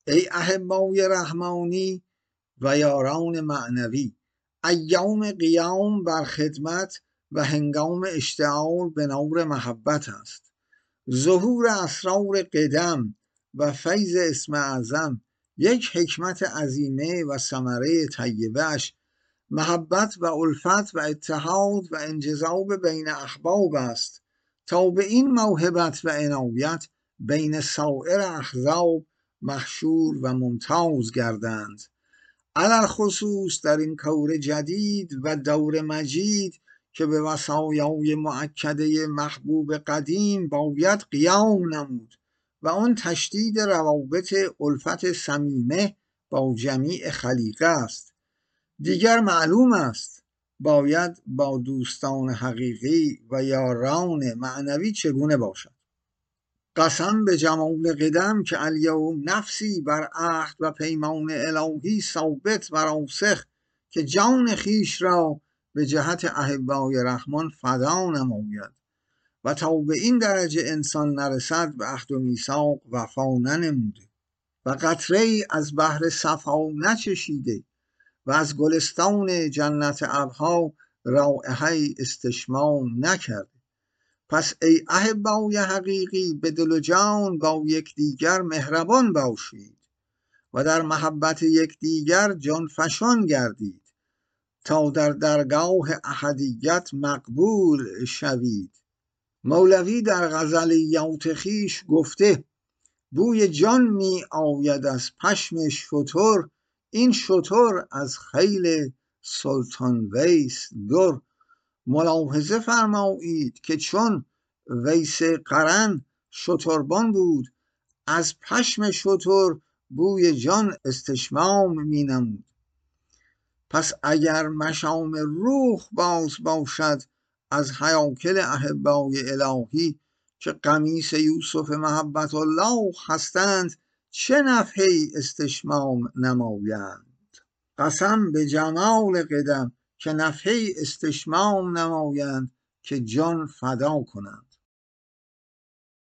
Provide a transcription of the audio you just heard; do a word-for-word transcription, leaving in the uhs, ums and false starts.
ای احبای رحمانی و یاران معنوی، ایام قیام بر خدمت و هنگام اشتعال به نور محبت است. ظهور اسرار قدم و فیض اسم اعظم یک حکمت عظیمه و ثمره طیبه‌اش محبت و الفت و اتحاد و انجذاب بین احباب است، تا به این موهبت و عنایت بین سایر احزاب محشور و ممتاز گردند. علل خصوص در این کور جدید و دور مجید که به وصایای مؤکده محبوب قدیم باید قیام نمود و آن تشدید روابط الفت صمیمه با جمیع خلیقه است. دیگر معلوم است باید با دوستان حقیقی و یاران معنوی چگونه باشد. قسم به جمال قدم که الیوم نفسی بر عهد و پیمان الهی ثابت و راسخ که جان خیش را به جهت احبای رحمان فدا نماید و تا به این درجه انسان نرسد به عهد و میثاق وفا ننموده و قطره‌ای از بحر صفا نچشیده و از گلستان جنت ابها رایحه استشمام نکرده. پس ای احبای حقیقی به دل و جان با یکدیگر مهربان باشید و در محبت یکدیگر جان فشان گردید تا در درگاه احدیت مقبول شوید. مولوی در غزلیات خویش گفته بوی جان می آید از پشم شتر، این شتر از خیل سلطان ویس در. ملاحظه فرمایید که چون ویس قرن شتربان بود، از پشم شتر بوی جان استشمام می نمود. پس اگر مشام روح باز باشد از هیاکل احبای الهی که قمیص یوسف محبت الله هستند، چه نفحی استشمام نمایند. قسم به جمال قدم که نفحی استشمام نمایند که جان فدا کنند.